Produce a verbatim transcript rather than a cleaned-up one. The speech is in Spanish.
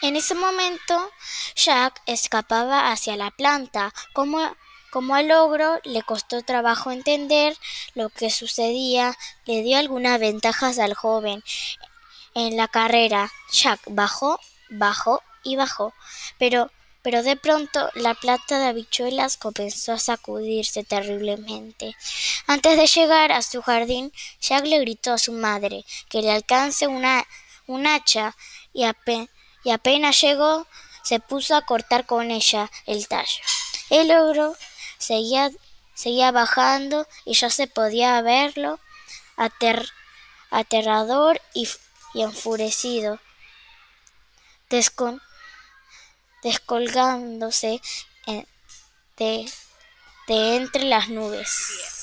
En ese momento, Jack escapaba hacia la planta. Como, como al ogro le costó trabajo entender lo que sucedía, le dio algunas ventajas al joven en la carrera. Jack bajó, bajó y bajó, pero, pero de pronto la plata de habichuelas comenzó a sacudirse terriblemente. Antes de llegar a su jardín, Jack le gritó a su madre que le alcance una, un hacha y, ape- y apenas llegó, se puso a cortar con ella el tallo. El ogro seguía, seguía bajando y ya se podía verlo ater- aterrador y, y enfurecido, descon- descolgándose en- de, de entre las nubes.